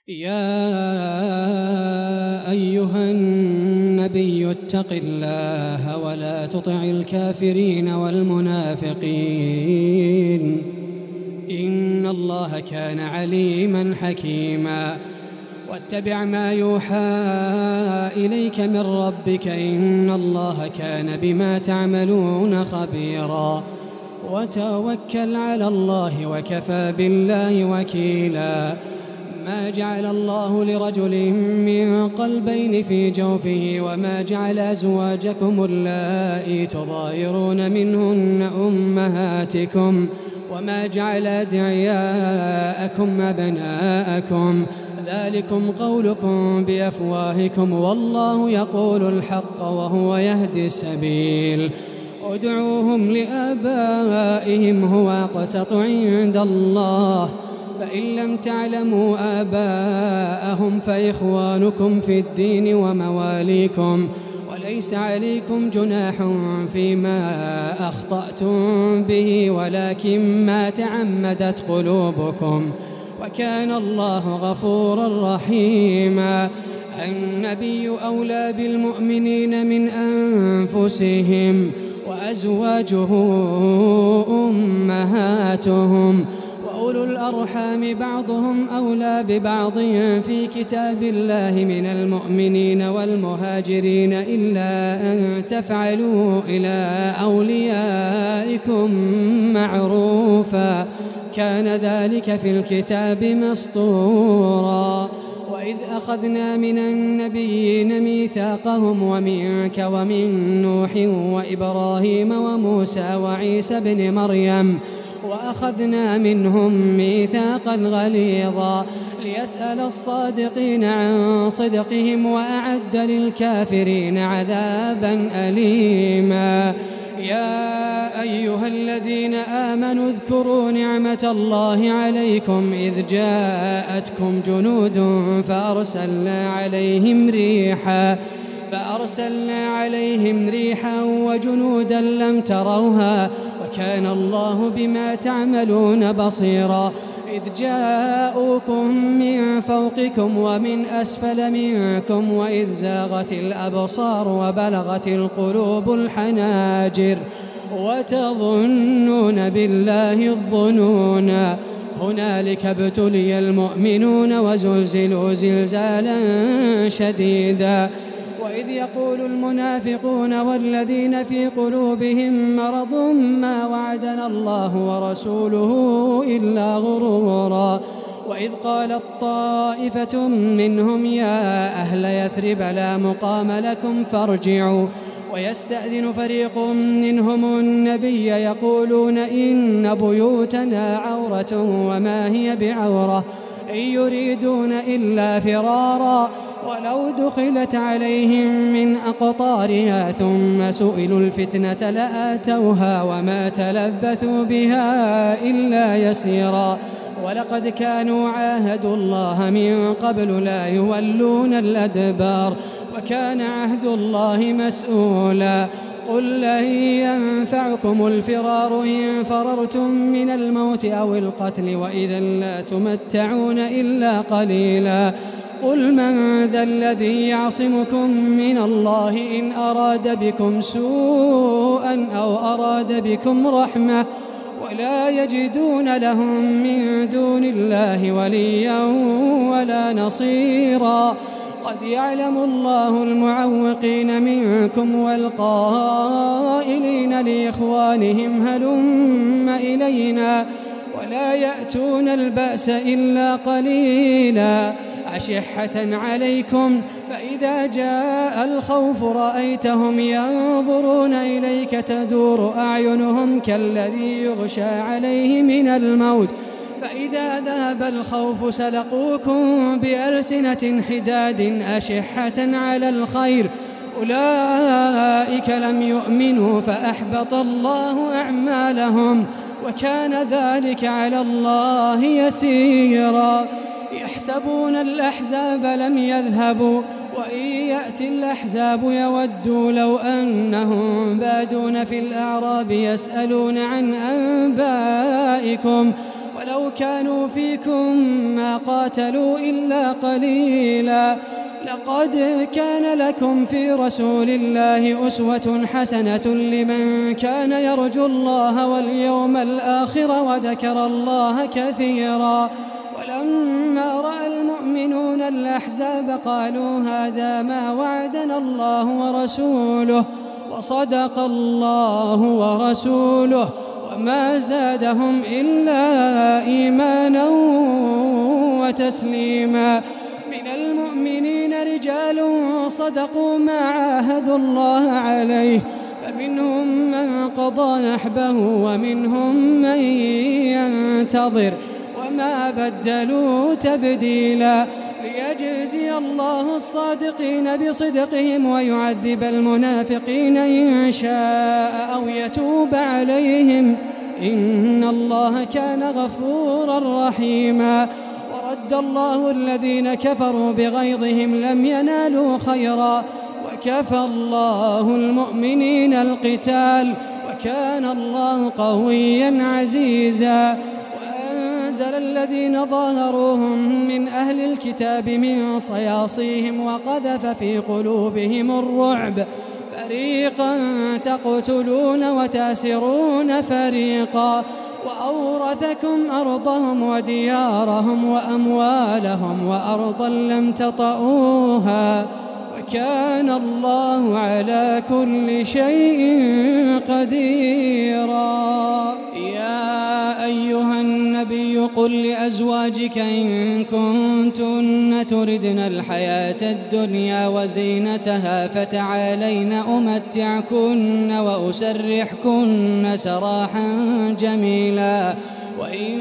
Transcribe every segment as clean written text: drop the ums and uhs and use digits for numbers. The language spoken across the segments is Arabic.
يا أيها النبي اتق الله ولا تطع الكافرين والمنافقين إن الله كان عليما حكيما. واتبع ما يوحى إليك من ربك إن الله كان بما تعملون خبيرا. وتوكل على الله وكفى بالله وكيلا. ما جعل الله لرجل من قلبين في جوفه وما جعل أزواجكم اللائي تظاهرون منهن أمهاتكم وما جعل أدعياءكم أبناءكم ذلكم قولكم بأفواهكم والله يقول الحق وهو يهدي السبيل. ادعوهم لآبائهم هو أقسط عند الله فإن لم تعلموا آباءهم فإخوانكم في الدين ومواليكم وليس عليكم جناح فيما أخطأتم به ولكن ما تعمدت قلوبكم وكان الله غفورا رحيما. النبي أولى بالمؤمنين من أنفسهم وأزواجه أمهاتهم وأولو الأرحام بعضهم أولى ببعض في كتاب الله من المؤمنين والمهاجرين إلا أن تفعلوا إلى أوليائكم معروفا كان ذلك في الكتاب مسطورا. وإذ أخذنا من النبيين ميثاقهم ومنك ومن نوح وإبراهيم وموسى وعيسى بن مريم وأخذنا منهم ميثاقا غليظا ليسأل الصادقين عن صدقهم وأعد للكافرين عذابا أليما. يا أيها الذين آمنوا اذكروا نعمة الله عليكم إذ جاءتكم جنود فأرسلنا عليهم ريحا وجنودا لم تروها وكان الله بما تعملون بصيرا. إذ جاءوكم من فوقكم ومن أسفل منكم وإذ زاغت الأبصار وبلغت القلوب الحناجر وتظنون بالله الظنونا هنالك ابتلي المؤمنون وزلزلوا زلزالا شديدا. وإذ يقول المنافقون والذين في قلوبهم مرض ما وعدنا الله ورسوله إلا غرورا. وإذ قالت طائفة منهم يا أهل يثرب لا مقام لكم فارجعوا ويستأذن فريق منهم النبي يقولون إن بيوتنا عورة وما هي بعورة إن يريدون إلا فرارا ولو دخلت عليهم من أقطارها ثم سئلوا الفتنة لآتوها وما تلبثوا بها إلا يسيرا. ولقد كانوا عاهدوا الله من قبل لا يولون الأدبار وكان عهد الله مسؤولا. قل لن ينفعكم الفرار إن فررتم من الموت أو القتل وإذا لا تمتعون إلا قليلا. قل من ذا الذي يعصمكم من الله إن أراد بكم سوءا أو أراد بكم رحمة ولا يجدون لهم من دون الله وليا ولا نصيرا. قد يعلم الله المعوقين منكم والقائلين لإخوانهم هلم إلينا ولا يأتون البأس إلا قليلا أشحة عليكم فإذا جاء الخوف رأيتهم ينظرون إليك تدور أعينهم كالذي يغشى عليه من الموت فإذا ذهب الخوف سلقوكم بألسنة حداد أشحة على الخير أولئك لم يؤمنوا فأحبط الله أعمالهم وكان ذلك على الله يسيرا. يحسبون الأحزاب لم يذهبوا وإن يأتي الأحزاب يودوا لو أنهم بادون في الأعراب يسألون عن أنبائكم ولو كانوا فيكم ما قاتلوا إلا قليلا. لقد كان لكم في رسول الله أسوة حسنة لمن كان يرجو الله واليوم الآخر وذكر الله كثيرا. ولما رأى المؤمنون الأحزاب قالوا هذا ما وعدنا الله ورسوله وصدق الله ورسوله وما زادهم إلا إيمانا وتسليما. من المؤمنين رجال صدقوا ما عاهدوا الله عليه فمنهم من قضى نحبه ومنهم من ينتظر وما بدلوا تبديلا. ليجزي الله الصادقين بصدقهم ويعذب المنافقين إن شاء أو يتوب عليهم إن الله كان غفورا رحيما. ورد الله الذين كفروا بغيظهم لم ينالوا خيرا وكفى الله المؤمنين القتال وكان الله قويا عزيزا. وأنزل الذين ظاهروهم من أهل الكتاب من صياصيهم وقذف في قلوبهم الرعب فريقا تقتلون وتاسرون فريقا وأورثكم أرضهم وديارهم وأموالهم وأرضا لم تطئوها وكان الله على كل شيء قديرا. يا أيها النبي قل لأزواجك إن كنتن تردن الحياة الدنيا وزينتها فتعالين أمتعكن وأسرحكن سراحا جميلا. وإن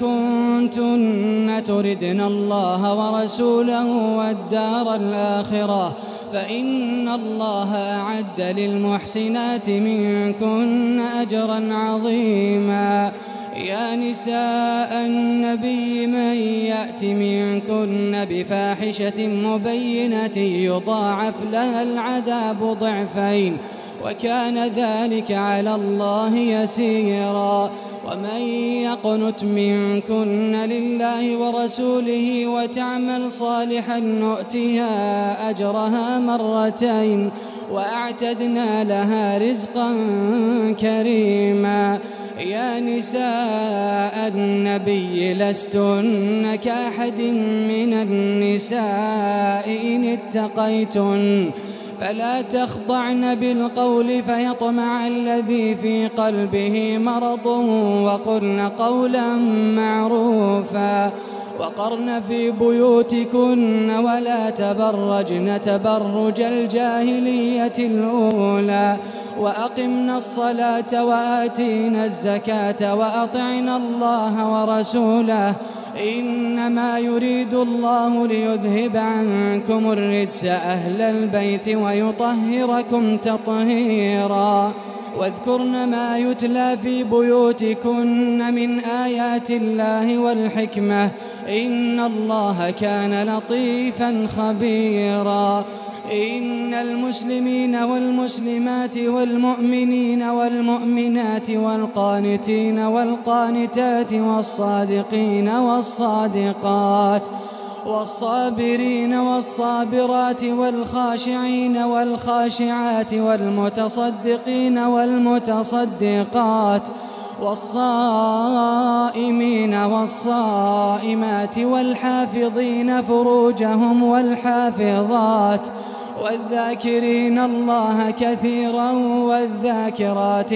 كنتن تردن الله ورسوله والدار الآخرة فإن الله أعد للمحسنات منكن أجرا عظيما. يا نساء النبي من يأت منكن بفاحشة مبينة يضاعف لها العذاب ضعفين وكان ذلك على الله يسيرا. ومن يقنت منكن لله ورسوله وتعمل صالحا نؤتها أجرها مرتين وأعتدنا لها رزقا كريما. يا نساء النبي لستن كأحد من النساء إن اتقيتن فلا تخضعن بالقول فيطمع الذي في قلبه مرض وقلن قولا معروفا. وقرن في بيوتكن ولا تبرجن تبرج الجاهلية الأولى وأقمنا الصلاة وآتينا الزكاة وأطعنا الله ورسوله إنما يريد الله ليذهب عنكم الرجس أهل البيت ويطهركم تطهيرا. واذكرن ما يتلى في بيوتكن من آيات الله والحكمة إن الله كان لطيفا خبيرا. إن المسلمين والمسلمات والمؤمنين والمؤمنات والقانتين والقانتات والصادقين والصادقات والصابرين والصابرات والخاشعين والخاشعات والمتصدقين والمتصدقات والصائمين والصائمات والحافظين فروجهم والحافظات والذاكرين الله كثيرا والذاكرات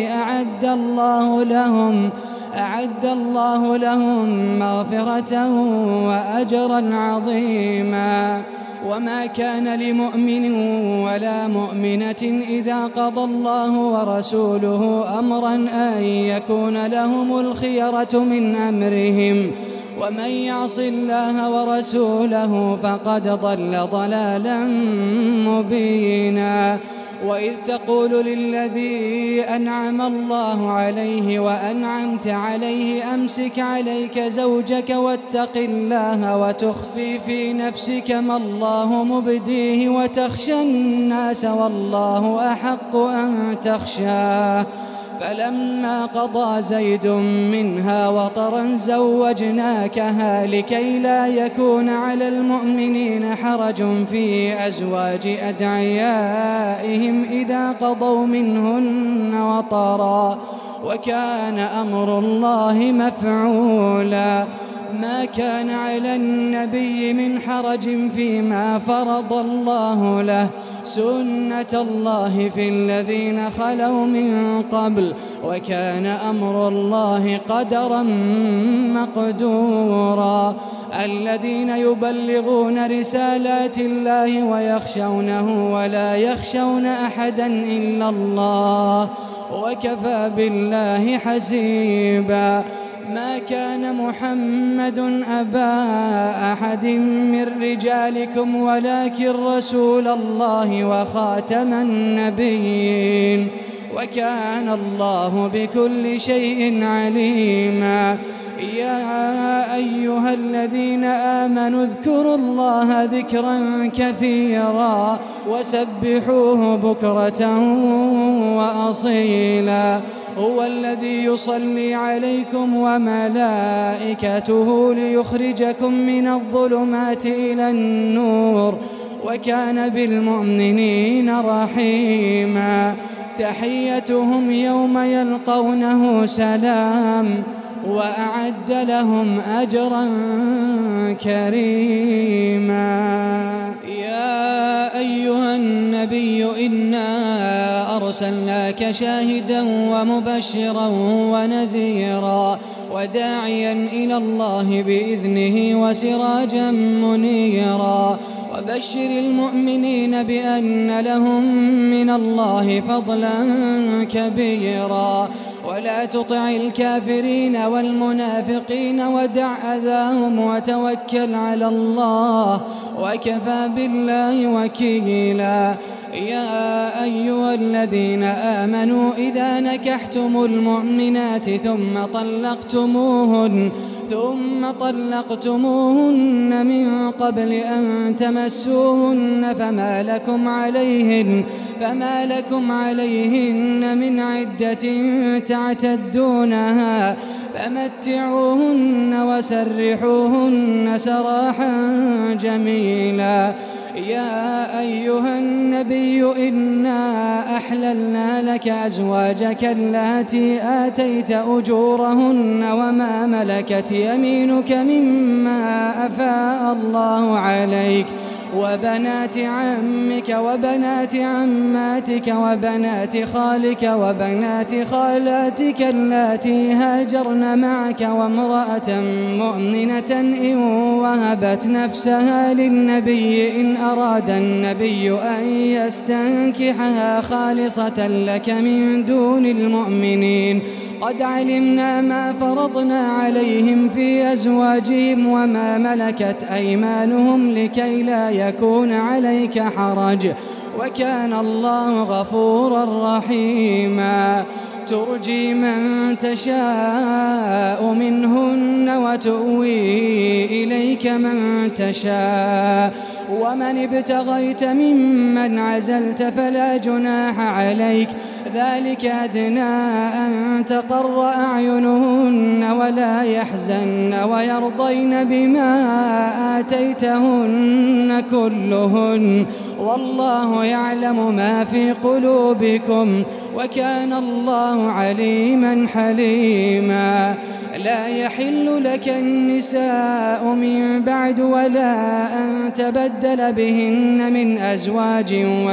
أعد الله لهم مغفرة وأجرا عظيما. وما كان لمؤمن ولا مؤمنة إذا قضى الله ورسوله أمرا أن يكون لهم الخيرة من أمرهم ومن يعص الله ورسوله فقد ضل ضلالا مبينا. وإذ تقول للذي أنعم الله عليه وأنعمت عليه أمسك عليك زوجك واتق الله وتخفي في نفسك ما الله مبديه وتخشى الناس والله أحق أن تخشاه فلما قضى زيد منها وطرا زوجناكها لكي لا يكون على المؤمنين حرج في أزواج أدعيائهم إذا قضوا منهن وطرا وكان أمر الله مفعولا. ما كان على النبي من حرج فيما فرض الله له، سنة الله في الذين خلوا من قبل، وكان أمر الله قدرا مقدورا. الذين يبلغون رسالات الله ويخشونه ولا يخشون أحدا إلا الله، وكفى بالله حسيبا. ما كان محمد أبا أحد من رجالكم ولكن رسول الله وخاتم النبيين، وكان الله بكل شيء عليما. يا أيها الذين آمنوا اذكروا الله ذكرا كثيرا وسبحوه بكرة وأصيلا. هو الذي يصلي عليكم وملائكته ليخرجكم من الظلمات إلى النور، وكان بالمؤمنين رحيما. تحيتهم يوم يلقونه سلام، وأعد لهم أجرا كريما. يا أيها النبي إنا أرسلناك شاهدا ومبشرا ونذيرا وداعيا إلى الله بإذنه وسراجا منيرا. وبشر المؤمنين بأن لهم من الله فضلا كبيرا. ولا تطع الكافرين والمنافقين ودع أذاهم وتوكل على الله، وكفى بالله وكيلا. يا أيها الذين آمنوا إذا نكحتم المؤمنات ثم طلقتموهن من قبل أن تمسوهن فما لكم عليهن من عدة تعتدونها فمتعوهن وسرحوهن سراحا جميلا. يا أيها النبي إنا أحللنا لك أزواجك اللاتي آتيت أجورهن وما ملكت يمينك مما أفاء الله عليك، وبنات عمك وبنات عماتك وبنات خالك وبنات خالاتك اللاتي هاجرن معك، وامرأة مؤمنة إن وهبت نفسها للنبي إن أراد النبي أن يستنكحها خالصة لك من دون المؤمنين. قد علمنا ما فرضنا عليهم في أزواجهم وما ملكت أيمانهم لكي لا يكون عليك حرج، وكان الله غفورا رحيما. ترجي من تشاء منهن وتؤوي إليك من تشاء، ومن ابتغيت ممن عزلت فلا جناح عليك، ذلك أدنى أن تقر أعينهن ولا يحزن ويرضين بما آتيتهن كلهن، والله يعلم ما في قلوبكم، وكان الله عليما حليما. لا يحل لك النساء من بعد ولا أن تبدل بهن من أزواج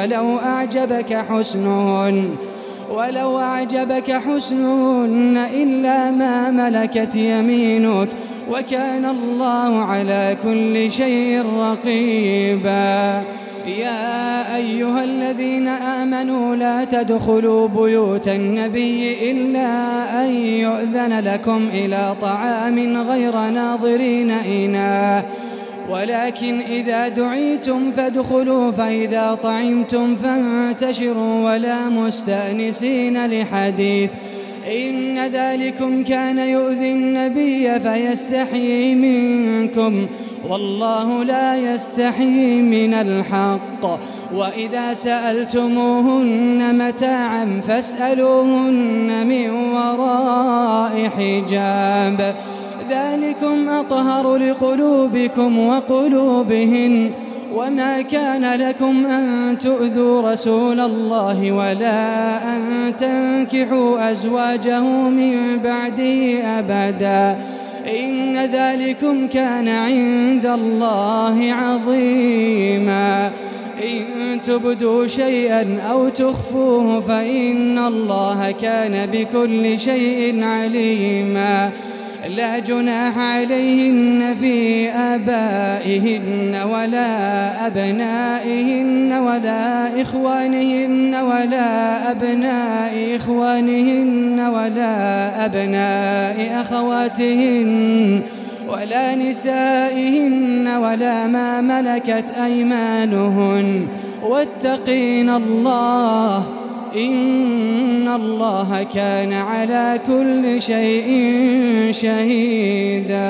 ولو أعجبك حسنهن إلا ما ملكت يمينك، وكان الله على كل شيء رقيبا. يا أيها الذين آمنوا لا تدخلوا بيوت النبي إلا أن يؤذن لكم إلى طعام غير ناظرين إناه، ولكن إذا دعيتم فادخلوا، فإذا طعمتم فانتشروا ولا مستأنسين لحديث، إن ذلكم كان يؤذي النبي فيستحيي منكم والله لا يستحيي من الحق. وإذا سألتموهن متاعا فاسألوهن من وراء حجاب ذلكم أطهر لقلوبكم وقلوبهن. وما كان لكم أن تؤذوا رسول الله ولا أن تنكحوا أزواجه من بعده أبدا إن ذلكم كان عند الله عظيما. إن تبدوا شيئا أو تخفوه فإن الله كان بكل شيء عليما. لا جناح عليهن في آبائهن ولا أبنائهن ولا إخوانهن ولا أبناء إخوانهن ولا أبناء أخواتهن ولا نسائهن ولا ما ملكت أيمانهن واتقين الله إن الله كان على كل شيء شهيدا.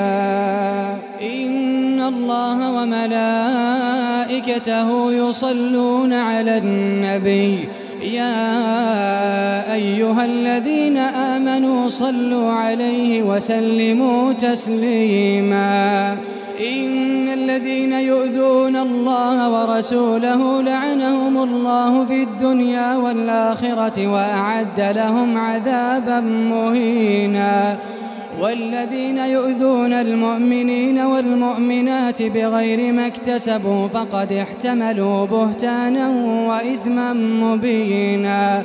إن الله وملائكته يصلون على النبي يا أيها الذين آمنوا صلوا عليه وسلموا تسليما. إن الذين يؤذون الله ورسوله لعنهم الله في الدنيا والآخرة وأعد لهم عذابا مهينا. والذين يؤذون المؤمنين والمؤمنات بغير ما اكتسبوا فقد احتملوا بهتانا وإثما مبينا.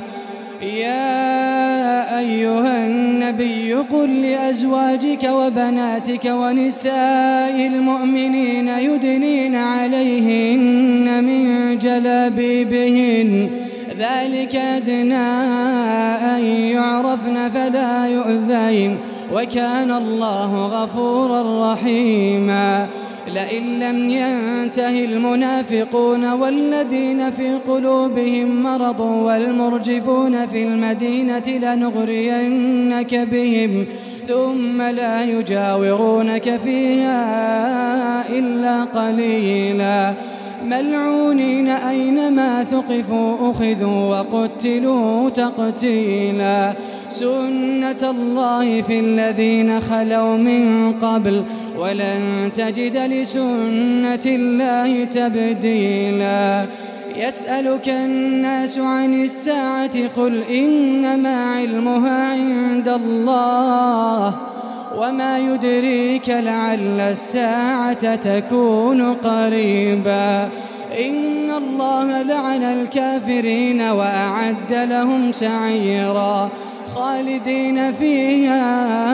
يا أيها النبي قل لأزواجك وبناتك ونساء المؤمنين يدنين عليهن من جلابيبهن ذلك أدنى أن يعرفن فلا يؤذين وكان الله غفورا رحيما. لئن لم ينته المنافقون والذين في قلوبهم مرض والمرجفون في المدينة لنغرينك بهم ثم لا يجاورونك فيها إلا قليلا. ملعونين أينما ثقفوا أخذوا وقتلوا تقتيلا. سنة الله في الذين خلوا من قبل ولن تجد لسنة الله تبديلا. يسألك الناس عن الساعة قل إنما علمها عند الله وما يدريك لعل الساعة تكون قريبا. إن الله لعن الكافرين وأعد لهم سعيرا خالدين فيها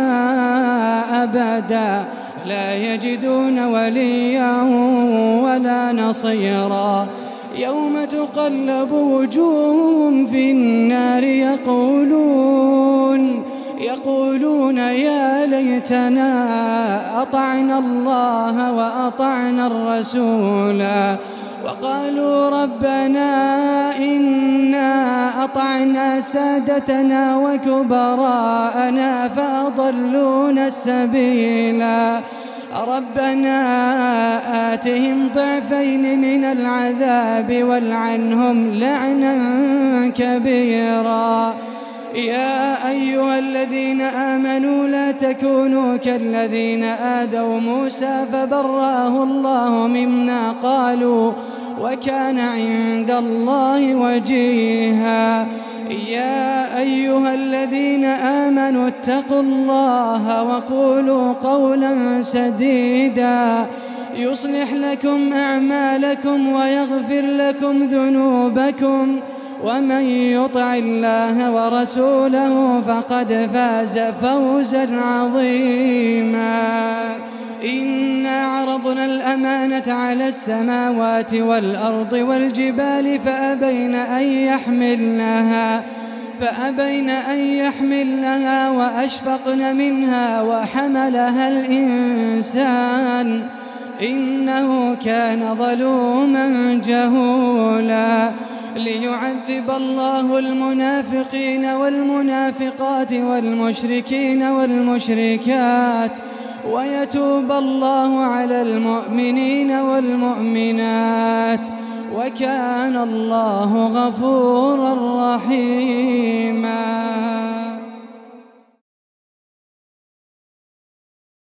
أبدا لا يجدون وليا ولا نصيرا. يوم تقلب وجوههم في النار يقولون يا ليتنا أطعنا الله وأطعنا الرسولا وقالوا ربنا إنا أطعنا سادتنا وكبراءنا فأضلونا السبيلا. ربنا آتهم ضعفين من العذاب والعنهم لعنا كبيرا. يا أيها الذين آمنوا لا تكونوا كالذين آذوا موسى فبرأه الله مما قالوا وكان عند الله وجيها. يا أيها الذين آمنوا اتقوا الله وقولوا قولا سديدا يصلح لكم أعمالكم ويغفر لكم ذنوبكم ومن يطع الله ورسوله فقد فاز فوزا عظيما. إنا عرضنا الأمانة على السماوات والأرض والجبال فأبين أن يحملنها وأشفقن منها وحملها الإنسان إنه كان ظلوما جهولا. ليعذب الله المنافقين والمنافقات والمشركين والمشركات ويتوب الله على المؤمنين والمؤمنات وكان الله غفورا رحيما.